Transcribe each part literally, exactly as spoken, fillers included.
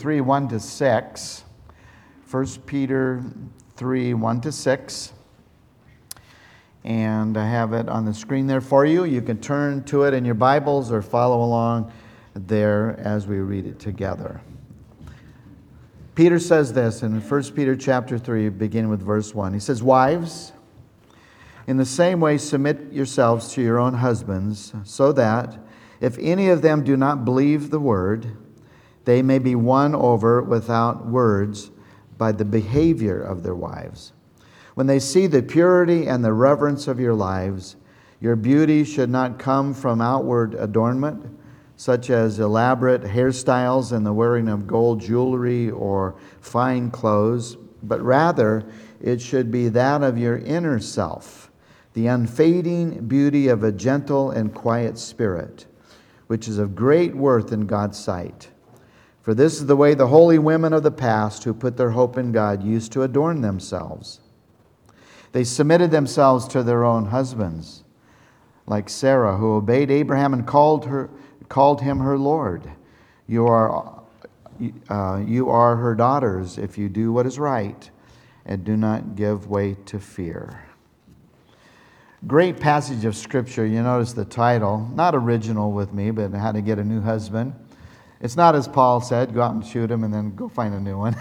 three, one to six. First Peter three, one to six. And I have it on the screen there for you. You can turn to it in your Bibles or follow along there as we read it together. Peter says this in First Peter chapter three, beginning with verse one. He says, "Wives, in the same way submit yourselves to your own husbands, so that if any of them do not believe the word, they may be won over without words by the behavior of their wives. When they see the purity and the reverence of your lives, your beauty should not come from outward adornment, such as elaborate hairstyles and the wearing of gold jewelry or fine clothes, but rather it should be that of your inner self, the unfading beauty of a gentle and quiet spirit, which is of great worth in God's sight. For this is the way the holy women of the past who put their hope in God used to adorn themselves. They submitted themselves to their own husbands, like Sarah, who obeyed Abraham and called her, called him her Lord. You are, uh, you are her daughters if you do what is right and do not give way to fear." Great passage of Scripture. You notice the title, not original with me, but How to Get a New Husband. It's not, as Paul said, go out and shoot him and then go find a new one.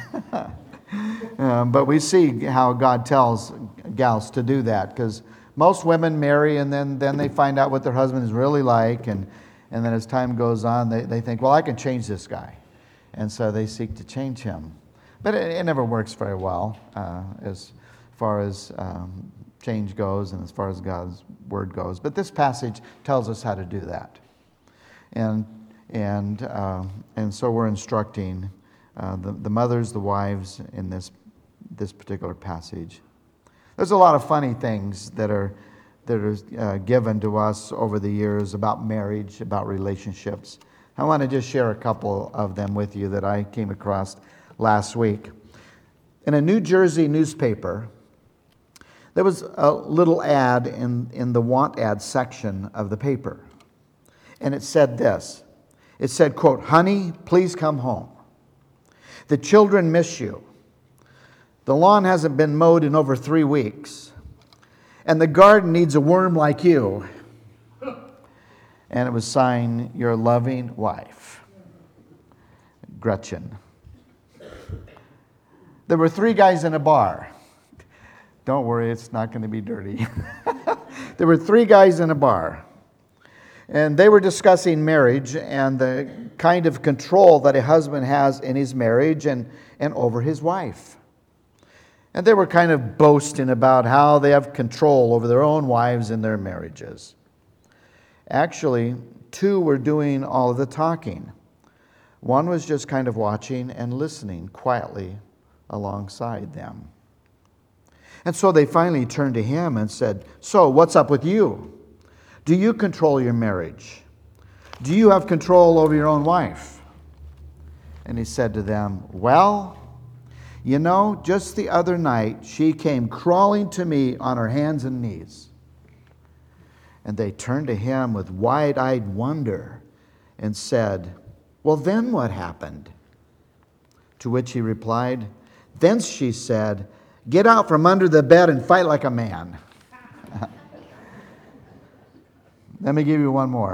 um, but we see how God tells gals to do that, because most women marry and then, then they find out what their husband is really like, and, and then as time goes on, they, they think, well, I can change this guy. And so they seek to change him. But it, it never works very well uh, as far as um, change goes and as far as God's word goes. But this passage tells us how to do that. And And uh, and so we're instructing uh, the, the mothers, the wives in this this particular passage. There's a lot of funny things that are that are uh, given to us over the years about marriage, about relationships. I want to just share a couple of them with you that I came across last week. In a New Jersey newspaper, there was a little ad in, in the want ad section of the paper. And it said this. It said, quote, "Honey, please come home. The children miss you. The lawn hasn't been mowed in over three weeks. And the garden needs a worm like you." And it was signed, "Your loving wife, Gretchen." There were three guys in a bar. Don't worry, it's not going to be dirty. There were three guys in a bar. And they were discussing marriage and the kind of control that a husband has in his marriage and, and over his wife. And they were kind of boasting about how they have control over their own wives and their marriages. Actually, two were doing all of the talking. One was just kind of watching and listening quietly alongside them. And so they finally turned to him and said, "So, what's up with you? Do you control your marriage? Do you have control over your own wife?" And he said to them, "Well, you know, just the other night, she came crawling to me on her hands and knees." And they turned to him with wide-eyed wonder and said, "Well, then what happened?" To which he replied, "Then she said, 'Get out from under the bed and fight like a man.'" Let me give you one more.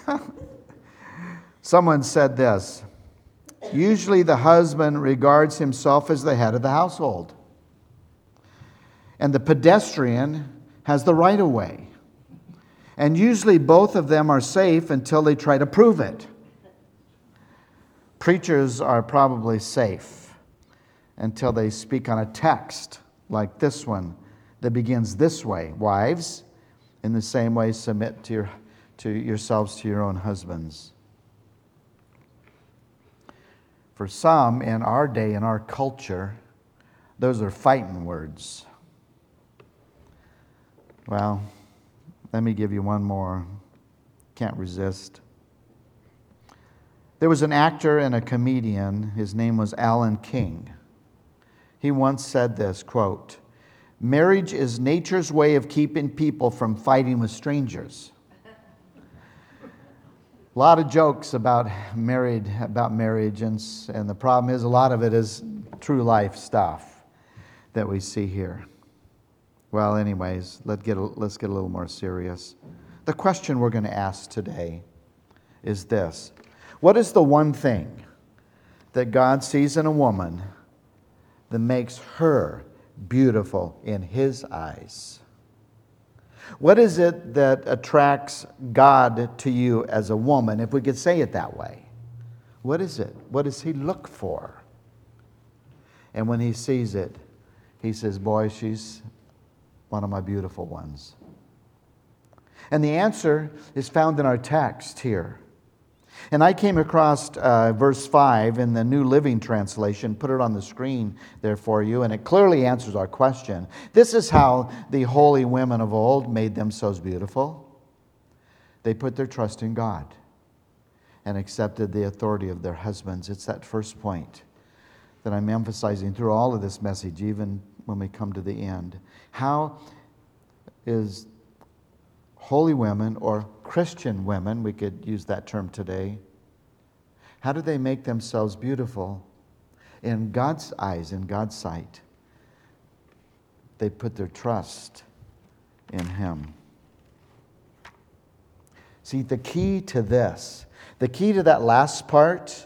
Someone said this: "Usually the husband regards himself as the head of the household, and the pedestrian has the right of way. And usually both of them are safe until they try to prove it. Preachers are probably safe until they speak on a text like this one that begins this way: 'Wives, in the same way, submit to your to yourselves to your own husbands.'" For some in our day, in our culture, those are fighting words. Well, let me give you one more. Can't resist. There was an actor and a comedian. His name was Alan King. He once said this, quote, "Marriage is nature's way of keeping people from fighting with strangers. A lot of jokes about married about marriage, and, and the problem is a lot of it is true life stuff that we see here. Well, anyways, let's get a, let's get a little more serious. The question we're going to ask today is this: what is the one thing that God sees in a woman that makes her beautiful in His eyes? What is it that attracts God to you as a woman, if we could say it that way? What is it? What does He look for? And when He sees it, He says, boy, she's one of my beautiful ones. And the answer is found in our text here. And I came across uh, verse five in the New Living Translation, put it on the screen there for you, and it clearly answers our question. This is how the holy women of old made themselves beautiful. They put their trust in God and accepted the authority of their husbands. It's that first point that I'm emphasizing through all of this message, even when we come to the end. How is holy women, or Christian women, we could use that term today, how do they make themselves beautiful in God's eyes, in God's sight? They put their trust in Him. See, the key to this, the key to that last part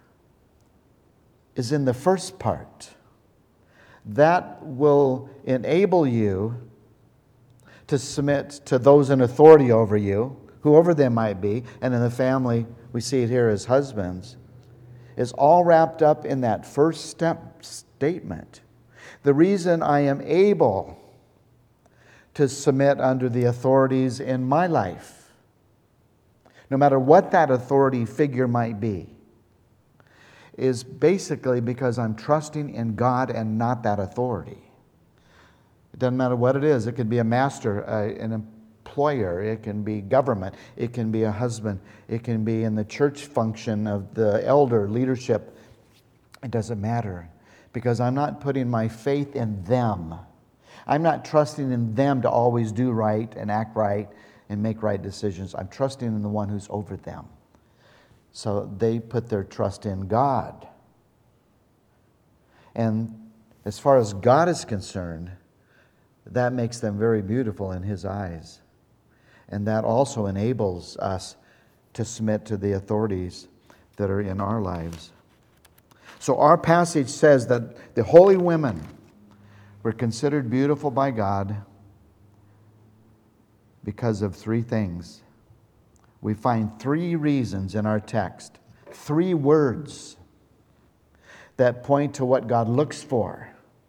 is in the first part. That will enable you to submit to those in authority over you, whoever they might be, and in the family, we see it here as husbands, is all wrapped up in that first step statement. The reason I am able to submit under the authorities in my life, no matter what that authority figure might be, is basically because I'm trusting in God and not that authority. It doesn't matter what it is. It could be a master, uh, an employer. It can be government. It can be a husband. It can be in the church function of the elder leadership. It doesn't matter, because I'm not putting my faith in them. I'm not trusting in them to always do right and act right and make right decisions. I'm trusting in the one who's over them. So they put their trust in God. And as far as God is concerned, that makes them very beautiful in His eyes. And that also enables us to submit to the authorities that are in our lives. So our passage says that the holy women were considered beautiful by God because of three things. We find three reasons in our text, three words that point to what God looks for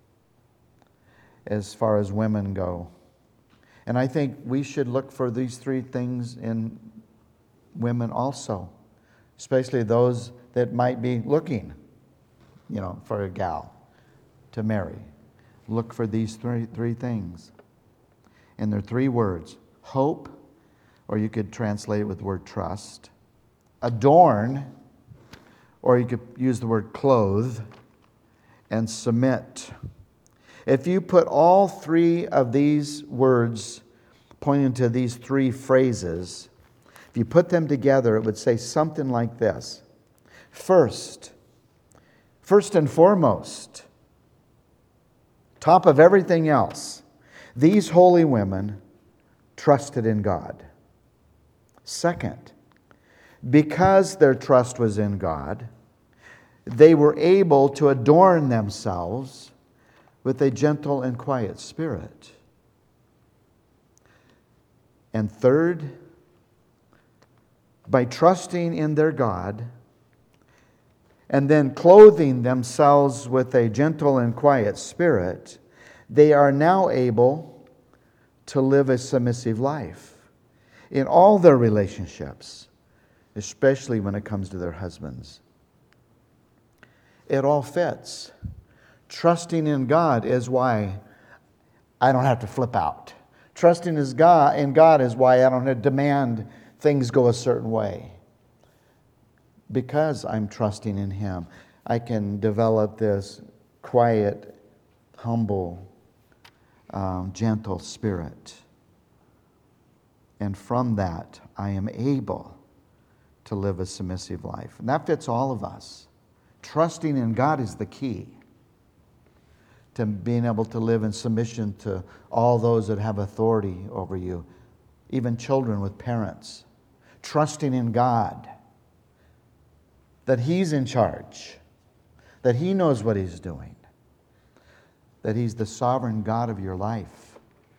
as far as women go. And I think we should look for these three things in women also, especially those that might be looking, you know, for a gal to marry. Look for these three, three things. And they're three words: hope, or you could translate it with the word trust; adorn, or you could use the word clothe; and submit. If you put all three of these words pointing to these three phrases, if you put them together, it would say something like this. First, first and foremost, top of everything else, these holy women trusted in God. Second, because their trust was in God, they were able to adorn themselves with a gentle and quiet spirit. And third, by trusting in their God and then clothing themselves with a gentle and quiet spirit, they are now able to live a submissive life in all their relationships, especially when it comes to their husbands. It all fits. Trusting in God is why I don't have to flip out. Trusting in God, in God is why I don't have to demand things go a certain way. Because I'm trusting in Him, I can develop this quiet, humble, um, gentle spirit. And from that, I am able to live a submissive life. And that fits all of us. Trusting in God is the key to being able to live in submission to all those that have authority over you, even children with parents. Trusting in God, that He's in charge, that He knows what He's doing, that He's the sovereign God of your life.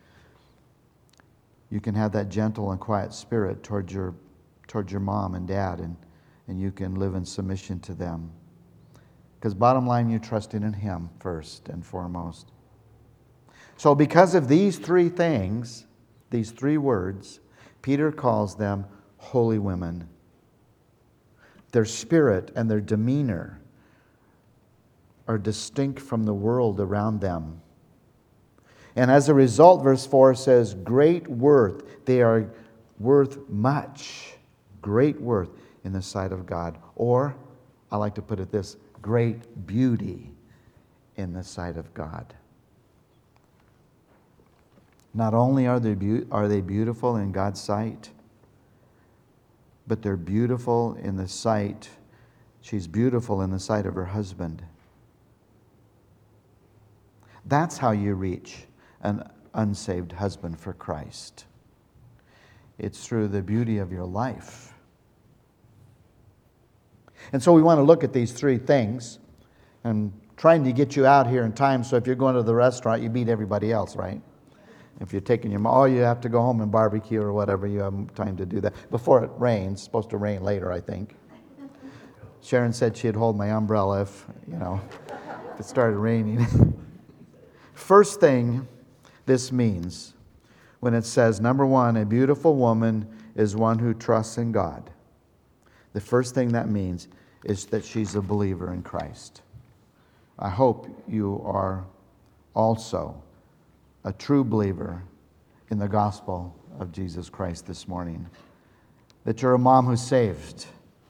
You can have that gentle and quiet spirit towards your, towards your mom and dad, and, and you can live in submission to them. Because bottom line, you're trusting in Him first and foremost. So because of these three things, these three words, Peter calls them holy women. Their spirit and their demeanor are distinct from the world around them. And as a result, verse four says, great worth. They are worth much. Great worth in the sight of God. Or, I like to put it this, great beauty in the sight of God. Not only are they, be- are they beautiful in God's sight, but they're beautiful in the sight. She's beautiful in the sight of her husband. That's how you reach an unsaved husband for Christ. It's through the beauty of your life. And so we want to look at these three things. I'm trying to get you out here in time, so if you're going to the restaurant, you beat everybody else, right? If you're taking your mom, oh, you have to go home and barbecue or whatever, you have time to do that. Before it rains, it's supposed to rain later, I think. Sharon said she'd hold my umbrella if, you know, if it started raining. First thing this means when it says, number one, a beautiful woman is one who trusts in God. The first thing that means is that she's a believer in Christ. I hope you are also a true believer in the gospel of Jesus Christ this morning. That you're a mom who's saved.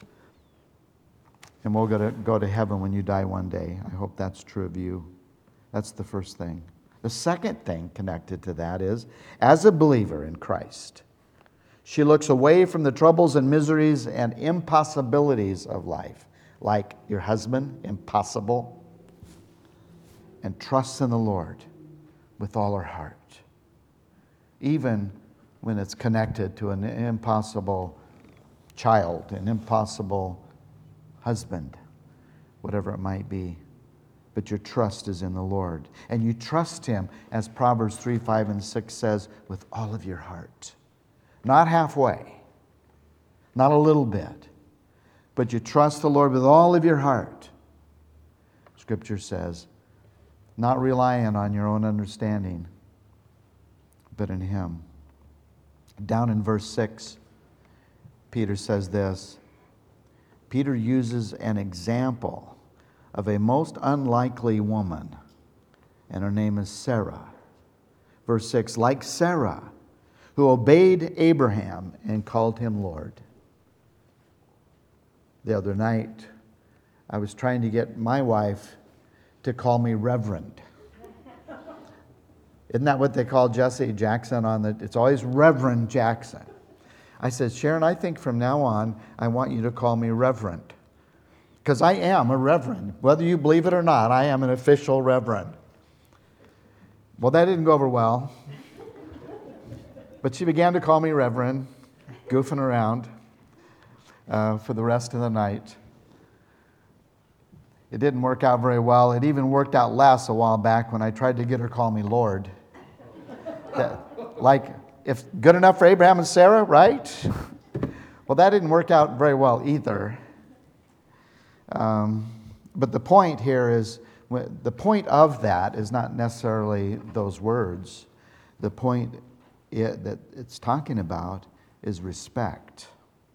And we'll go to, go to heaven when you die one day. I hope that's true of you. That's the first thing. The second thing connected to that is, as a believer in Christ, she looks away from the troubles and miseries and impossibilities of life, like your husband, impossible, and trusts in the Lord with all her heart, even when it's connected to an impossible child, an impossible husband, whatever it might be. But your trust is in the Lord. And you trust Him, as Proverbs three, five, and six says, with all of your heart. Not halfway, not a little bit, but you trust the Lord with all of your heart. Scripture says, not relying on your own understanding, but in Him. Down in verse six, Peter says this. Peter uses an example of a most unlikely woman, and her name is Sarah. Verse six, like Sarah, who obeyed Abraham and called him Lord. The other night, I was trying to get my wife to call me Reverend. Isn't that what they call Jesse Jackson on the, it's always Reverend Jackson. I said, Sharon, I think from now on, I want you to call me Reverend. Because I am a reverend. Whether you believe it or not, I am an official reverend. Well, that didn't go over well. But she began to call me Reverend, goofing around uh, for the rest of the night. It didn't work out very well. It even worked out less a while back when I tried to get her to call me Lord. That, like, if good enough for Abraham and Sarah, right? Well, that didn't work out very well either. Um, but the point here is, the point of that is not necessarily those words. The point it, that it's talking about is respect.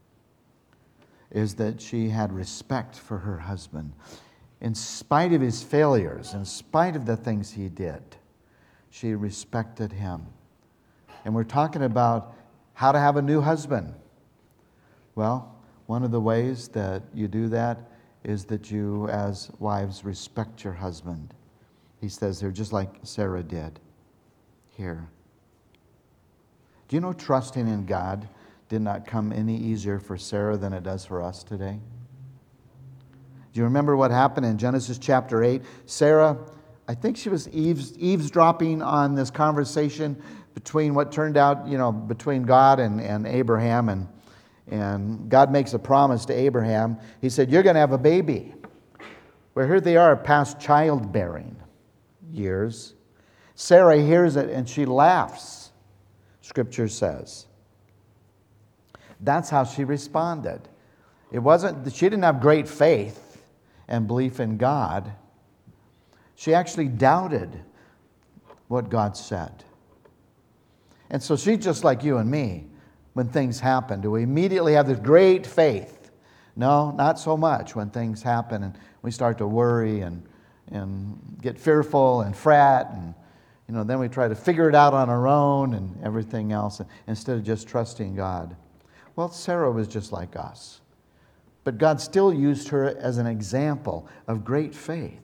Is that she had respect for her husband. In spite of his failures, in spite of the things he did, she respected him. And we're talking about how to have a new husband. Well, one of the ways that you do that is that you, as wives, respect your husband. He says here, just like Sarah did here. Do you know trusting in God did not come any easier for Sarah than it does for us today? Do you remember what happened in Genesis chapter eight? Sarah, I think she was eaves, eavesdropping on this conversation between what turned out, you know, between God and, and Abraham. And, and God makes a promise to Abraham. He said, you're going to have a baby. Well, here they are past childbearing years. Sarah hears it and she laughs, Scripture says. That's how she responded. It wasn't, she didn't have great faith and belief in God. She actually doubted what God said. And so she's just like you and me when things happen. Do we immediately have this great faith? No, not so much when things happen and we start to worry and, and get fearful and fret, and you know, then we try to figure it out on our own and everything else instead of just trusting God. Well, Sarah was just like us. But God still used her as an example of great faith,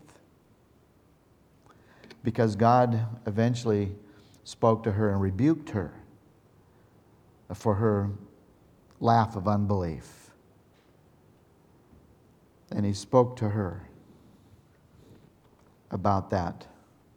because God eventually spoke to her and rebuked her for her laugh of unbelief. And He spoke to her about that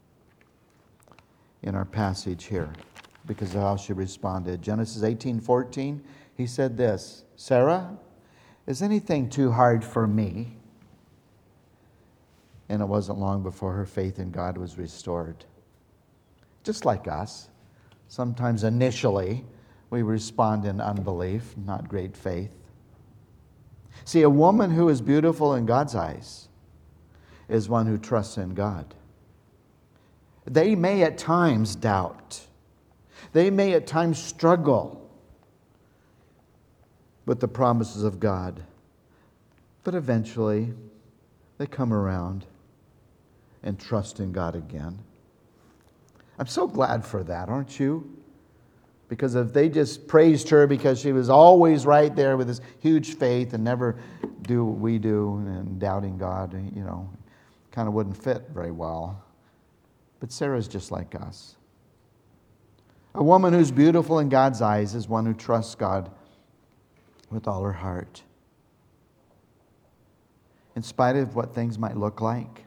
in our passage here, because of how she responded. Genesis eighteen fourteen, He said this, Sarah, is anything too hard for me? And it wasn't long before her faith in God was restored. Just like us, sometimes initially we respond in unbelief, not great faith. See, a woman who is beautiful in God's eyes is one who trusts in God. They may at times doubt. They may at times struggle with the promises of God. But eventually, they come around and trust in God again. I'm so glad for that, aren't you? Because if they just praised her because she was always right there with this huge faith and never do what we do and doubting God, you know, kind of wouldn't fit very well. But Sarah's just like us. A woman who's beautiful in God's eyes is one who trusts God with all her heart, in spite of what things might look like.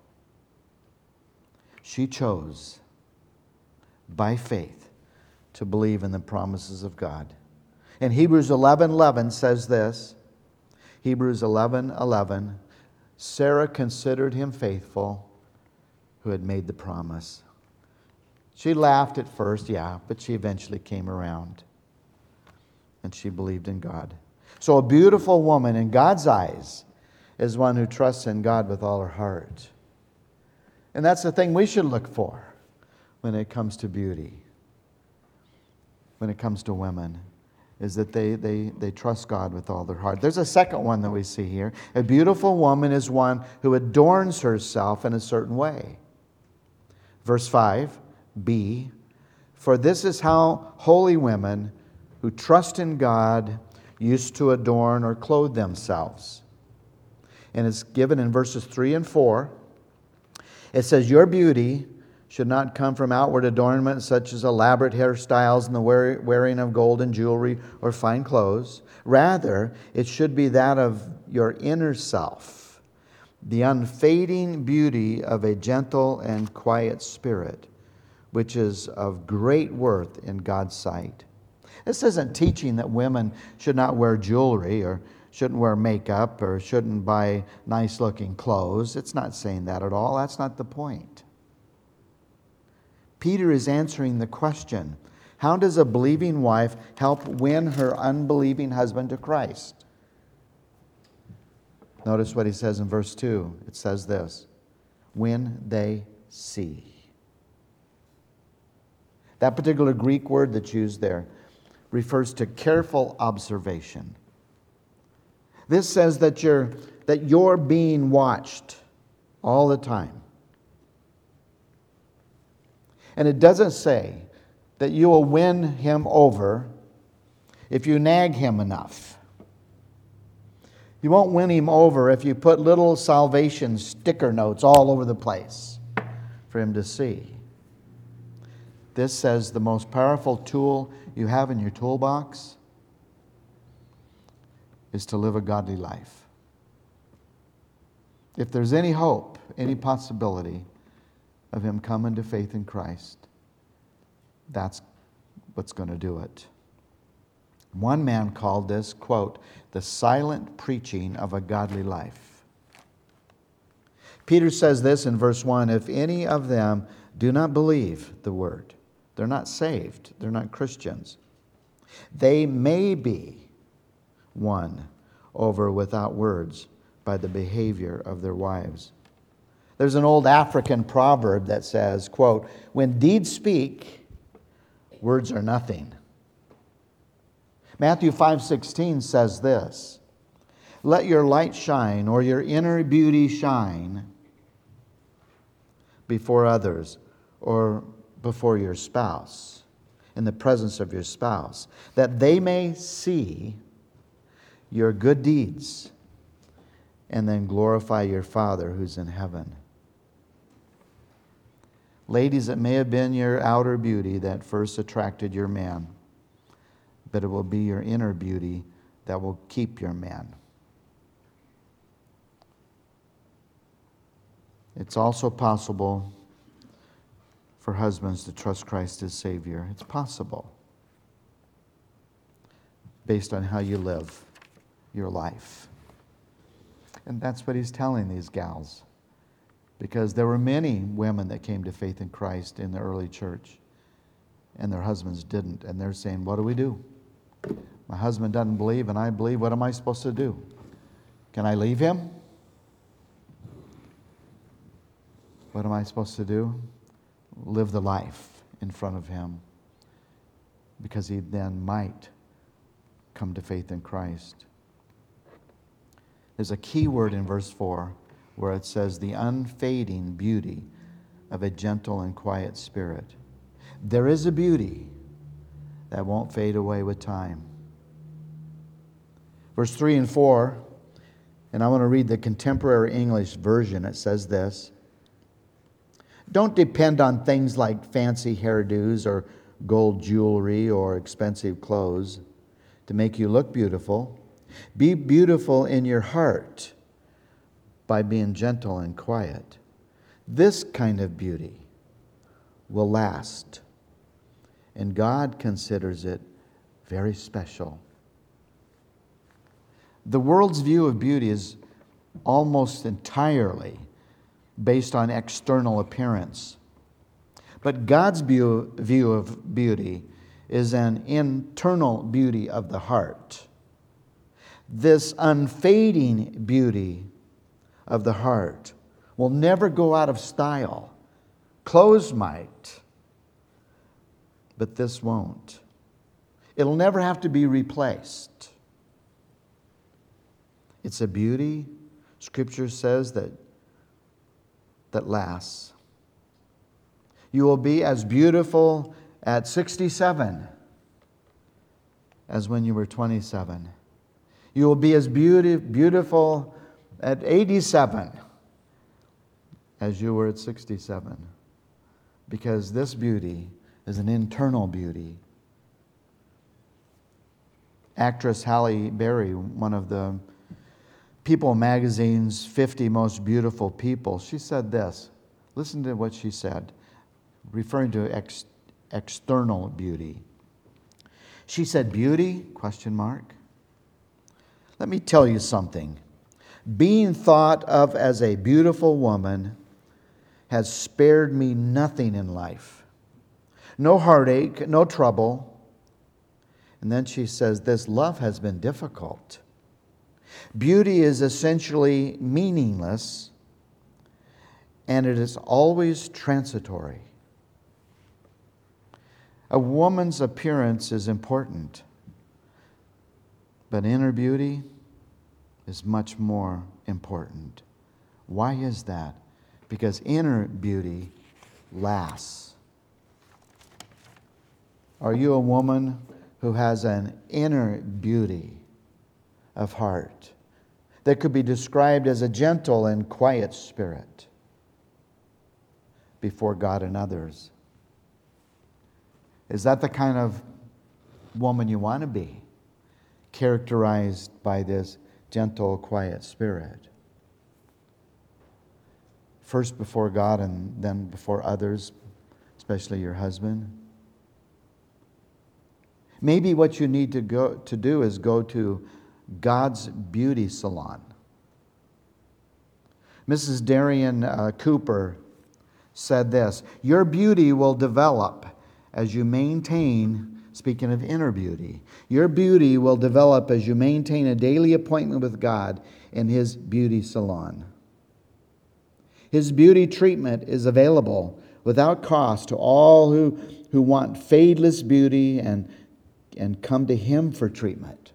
She chose by faith to believe in the promises of God. And Hebrews eleven eleven says this, Hebrews eleven eleven, Sarah considered him faithful who had made the promise. She laughed at first, yeah, but she eventually came around. And she believed in God. So a beautiful woman in God's eyes is one who trusts in God with all her heart. And that's the thing we should look for when it comes to beauty, when it comes to women, is that they, they, they trust God with all their heart. There's a second one that we see here. A beautiful woman is one who adorns herself in a certain way. Verse five, B, for this is how holy women who trust in God used to adorn or clothe themselves. And it's given in verses three and four. It says, your beauty should not come from outward adornment such as elaborate hairstyles and the wearing of gold and jewelry or fine clothes. Rather, it should be that of your inner self, the unfading beauty of a gentle and quiet spirit, which is of great worth in God's sight. This isn't teaching that women should not wear jewelry or shouldn't wear makeup or shouldn't buy nice-looking clothes. It's not saying that at all. That's not the point. Peter is answering the question, how does a believing wife help win her unbelieving husband to Christ? Notice what he says in verse two. It says this, when they see. That particular Greek word that's used there refers to careful observation. This says that you're, that you're being watched all the time. And it doesn't say that you will win him over if you nag him enough. You won't win him over if you put little salvation sticker notes all over the place for him to see. This says the most powerful tool you have in your toolbox is to live a godly life. If there's any hope, any possibility of him coming to faith in Christ, that's what's going to do it. One man called this, quote, the silent preaching of a godly life. Peter says this in verse one, if any of them do not believe the word, they're not saved, they're not Christians, they may be won over without words by the behavior of their wives. There's an old African proverb that says, quote, when deeds speak, words are nothing. Matthew five sixteen says this, let your light shine, or your inner beauty shine, before others, or before your spouse, in the presence of your spouse, that they may see your good deeds and then glorify your Father who's in heaven. Ladies, it may have been your outer beauty that first attracted your man, but it will be your inner beauty that will keep your man. It's also possible for husbands to trust Christ as Savior. It's possible, based on how you live your life. And that's what he's telling these gals. Because there were many women that came to faith in Christ in the early church, and their husbands didn't. And they're saying, what do we do? My husband doesn't believe, and I believe. What am I supposed to do? Can I leave him? What am I supposed to do? Live the life in front of him, because he then might come to faith in Christ. There's a key word in verse four where it says the unfading beauty of a gentle and quiet spirit. There is a beauty that won't fade away with time. Verse three and four, and I want to read the contemporary English version. It says this, don't depend on things like fancy hairdos or gold jewelry or expensive clothes to make you look beautiful. Be beautiful in your heart by being gentle and quiet. This kind of beauty will last, and God considers it very special. The world's view of beauty is almost entirely based on external appearance. But God's view, view of beauty is an internal beauty of the heart. This unfading beauty of the heart will never go out of style. Clothes might, but this won't. It'll never have to be replaced. It's a beauty, Scripture says, that, that lasts. You will be as beautiful at sixty-seven as when you were twenty-seven. You will be as beauty, beautiful at eighty-seven as you were at sixty-seven. Because this beauty is an internal beauty. Actress Halle Berry, one of the People magazine's fifty most beautiful people, she said this. Listen to what she said, referring to ex- external beauty. She said, beauty, question mark. Let me tell you something. Being thought of as a beautiful woman has spared me nothing in life. No heartache, no trouble. And then she says, this love has been difficult. Beauty is essentially meaningless, and it is always transitory. A woman's appearance is important, but inner beauty is much more important. Why is that? Because inner beauty lasts. Are you a woman who has an inner beauty of heart that could be described as a gentle and quiet spirit before God and others? Is that the kind of woman you want to be? characterized by this gentle, quiet spirit. First before God and then before others, especially your husband. Maybe what you need to go to do is go to God's beauty salon. Missus Darian uh, Cooper said this: your beauty will develop as you maintain, speaking of inner beauty, your beauty will develop as you maintain a daily appointment with God in His beauty salon. His beauty treatment is available without cost to all who, who want fadeless beauty and, and come to Him for treatment.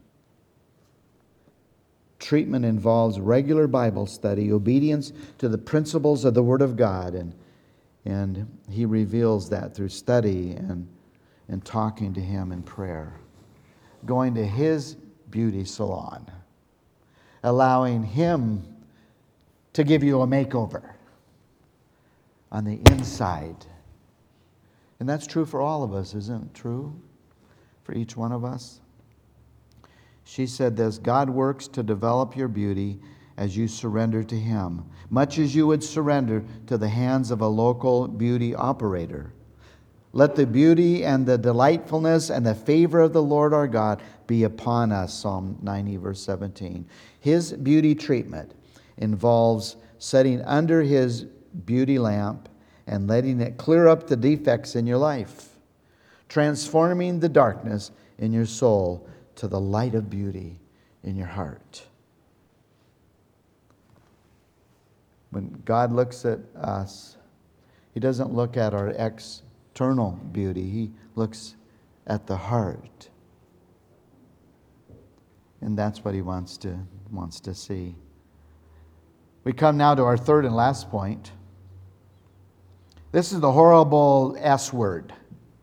Treatment involves regular Bible study, obedience to the principles of the Word of God, and, and He reveals that through study and, and talking to Him in prayer. Going to His beauty salon, allowing Him to give you a makeover on the inside. And that's true for all of us, isn't it true? For each one of us. She said this: God works to develop your beauty as you surrender to Him, much as you would surrender to the hands of a local beauty operator. Let the beauty and the delightfulness and the favor of the Lord our God be upon us, Psalm ninety, verse seventeen. His beauty treatment involves setting under His beauty lamp and letting it clear up the defects in your life, transforming the darkness in your soul to the light of beauty in your heart. When God looks at us, He doesn't look at our external beauty. He looks at the heart. And that's what He wants to, wants to see. We come now to our third and last point. This is the horrible S word.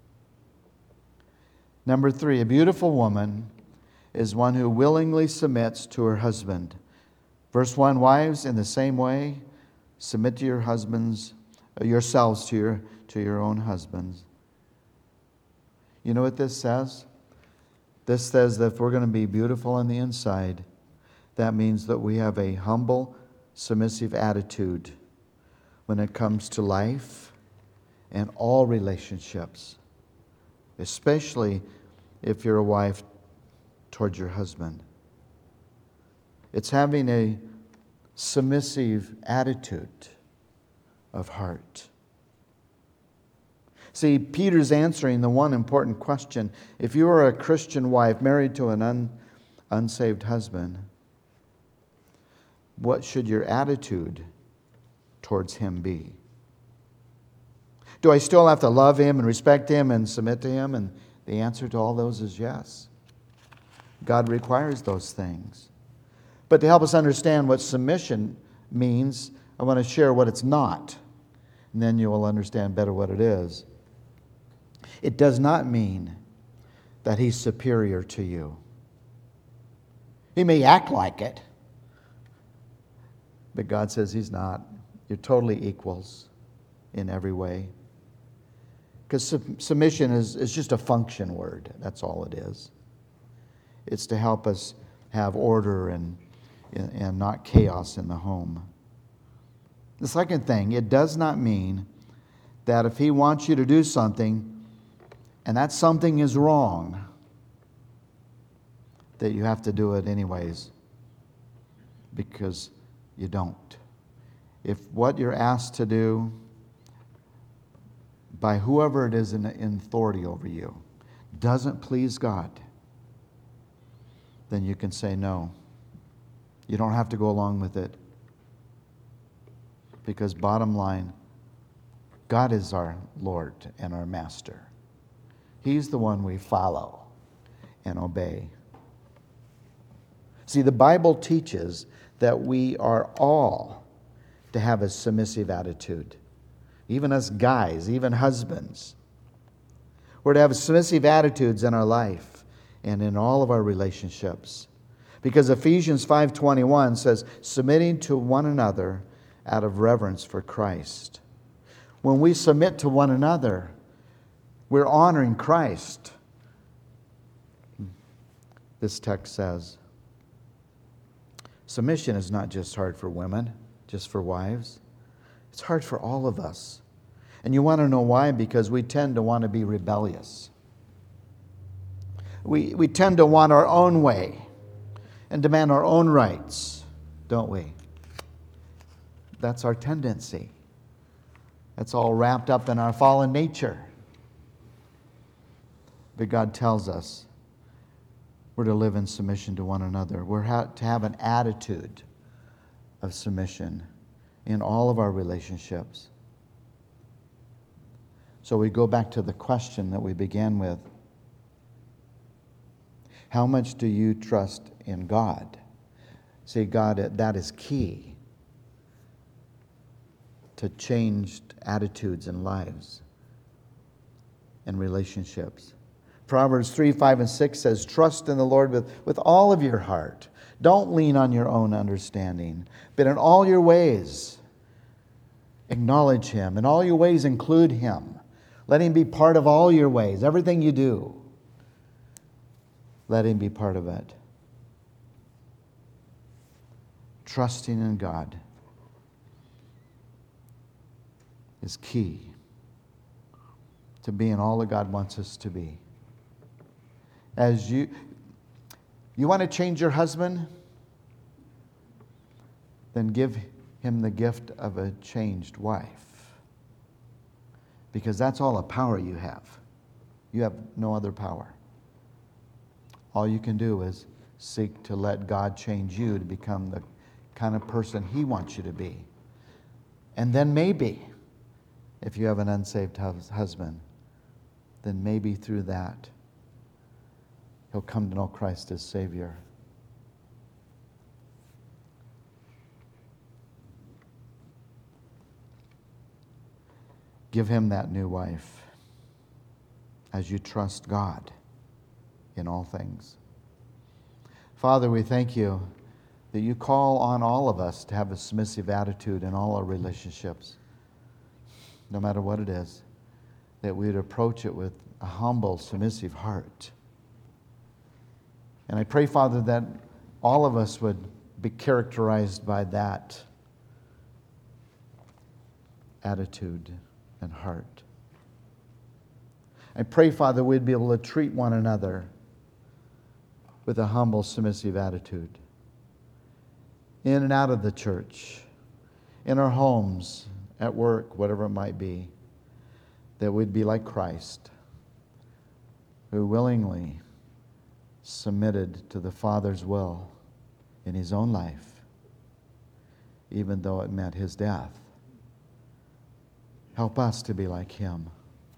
Number three, a beautiful woman is one who willingly submits to her husband. Verse one, wives, in the same way, submit to your husbands, yourselves to your, to your own husbands. You know what this says? This says that if we're going to be beautiful on the inside, that means that we have a humble, submissive attitude when it comes to life and all relationships, especially if you're a wife towards your husband. It's having a submissive attitude of heart. See, Peter's answering the one important question. If you are a Christian wife married to an un, unsaved husband, what should your attitude towards him be? Do I still have to love him and respect him and submit to him? And the answer to all those is yes. God requires those things. But to help us understand what submission means, I want to share what it's not. And then you will understand better what it is. It does not mean that he's superior to you. He may act like it, but God says he's not. You're totally equals in every way. Because sub- submission is, is just a function word. That's all it is. It's to help us have order and, and not chaos in the home. The second thing, it does not mean that if he wants you to do something and that something is wrong, that you have to do it anyways, because you don't. If what you're asked to do by whoever it is in, in authority over you doesn't please God, then you can say no. You don't have to go along with it. Because bottom line, God is our Lord and our Master. He's the one we follow and obey. See, the Bible teaches that we are all to have a submissive attitude. Even us guys, even husbands. We're to have submissive attitudes in our life and in all of our relationships. Because Ephesians five twenty-one says, submitting to one another out of reverence for Christ. When we submit to one another, we're honoring Christ. this text says. Submission is not just hard for women, just for wives. It's hard for all of us. And you want to know why? Because we tend to want to be rebellious. We, we tend to want our own way and demand our own rights, don't we? That's our tendency. That's all wrapped up in our fallen nature. But God tells us we're to live in submission to one another. We're ha- to have an attitude of submission in all of our relationships. So we go back to the question that we began with. How much do you trust in God? See, God, that is key to changed attitudes and lives and relationships. Proverbs three, five, and six says, trust in the Lord with, with all of your heart. Don't lean on your own understanding, but in all your ways, acknowledge Him. In all your ways, include Him. Let Him be part of all your ways, everything you do. Let Him be part of it. Trusting in God is key to being all that God wants us to be. As you, you want to change your husband, then give him the gift of a changed wife. Because that's all the power you have. You have no other power. All you can do is seek to let God change you to become the kind of person He wants you to be. And then maybe, if you have an unsaved hus- husband, then maybe through that, he'll come to know Christ as Savior. Give him that new wife as you trust God in all things. Father, we thank you that you call on all of us to have a submissive attitude in all our relationships, no matter what it is, that we would approach it with a humble, submissive heart. And I pray, Father, that all of us would be characterized by that attitude and heart. I pray, Father, we'd be able to treat one another with a humble, submissive attitude. In and out of the church, in our homes, at work, whatever it might be, that we'd be like Christ, who willingly submitted to the Father's will in His own life, even though it meant His death. Help us to be like Him.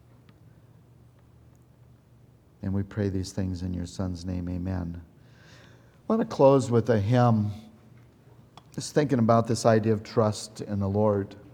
And we pray these things in your Son's name, amen. I want to close with a hymn, just thinking about this idea of trust in the Lord.